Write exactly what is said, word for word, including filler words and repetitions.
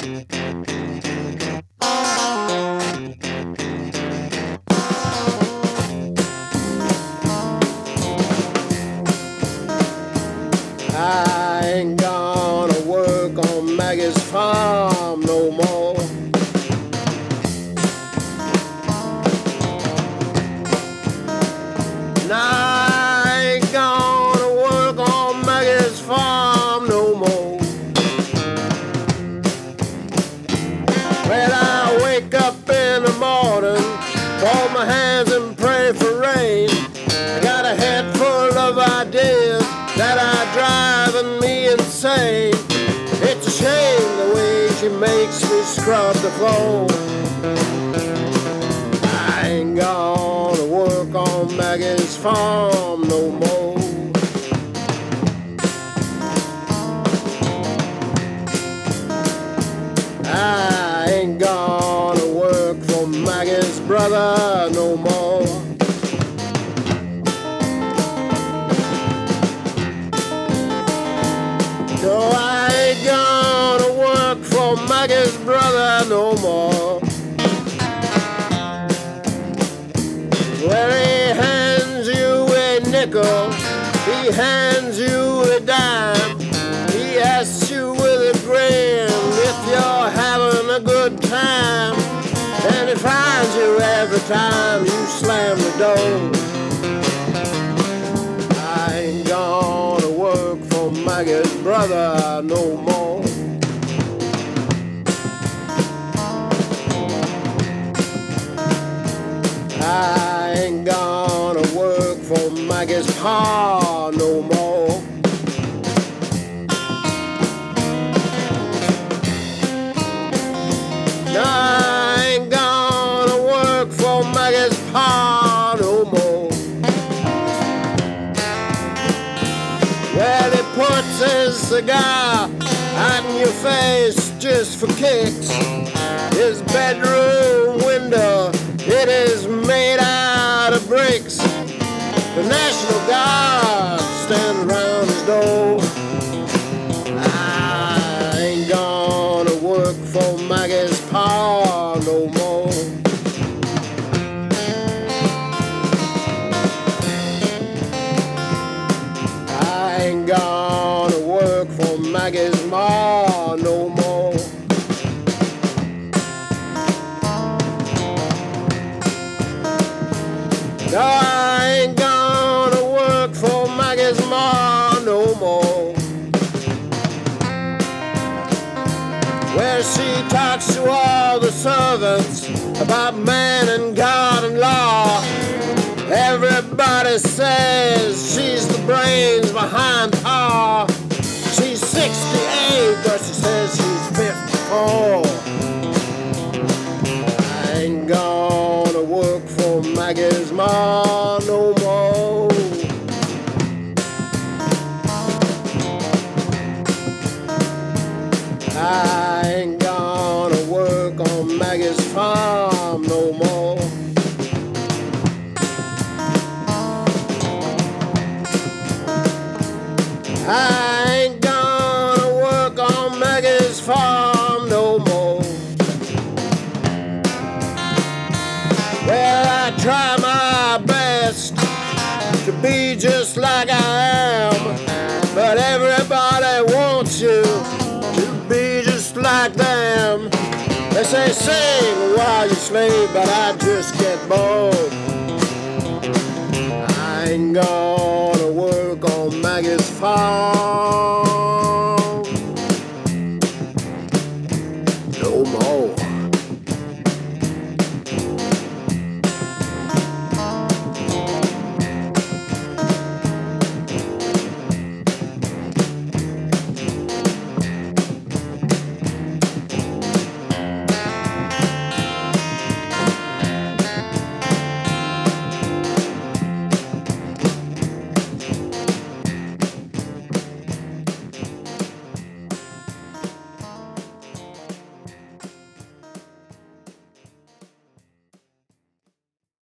I ain't gonna work on Maggie's farm no more. And I ain't gonna work on Maggie's farm no more. When I wake up in the morning, fold my hands and pray for rain. I got a head full of ideas that are driving me insane. It's a shame the way she makes me scrub the floor. I ain't gonna work on Maggie's farm no more. I ain't gonna work for Maggie's brother no more. No, I ain't gonna work for Maggie's brother no more. Where he hands you a nickel, he hands you a dime. He asks you with a grin if you're having a good time. And he finds you every time you slam the door. I ain't gonna work for Maggie's brother no more. I ain't gonna work for Maggie's pa no more. No, I ain't gonna work for Maggie's pa no more. Well, he puts his cigar on your face just for kicks. His bedroom window, it is made out of bricks. The National Guard stand around his door. I ain't gonna work for Maggie's pa no more. I ain't gonna work for Maggie's ma no more. No, I ain't gonna work for Maggie's ma no more. Where she talks to all the servants about man and God and law. Everybody says she's the brains behind Pa. She's sixty-eight, but she says she's fifty-four. I ain't gonna work for Maggie's ma no more. I ain't gonna work on Maggie's farm no more. I ain't gonna work on Maggie's farm no more. Well, I try my best to be just like I am, but everybody wants you to be just like them. They say sing while you slave, but I just get bored. I ain't gonna work on Maggie's farm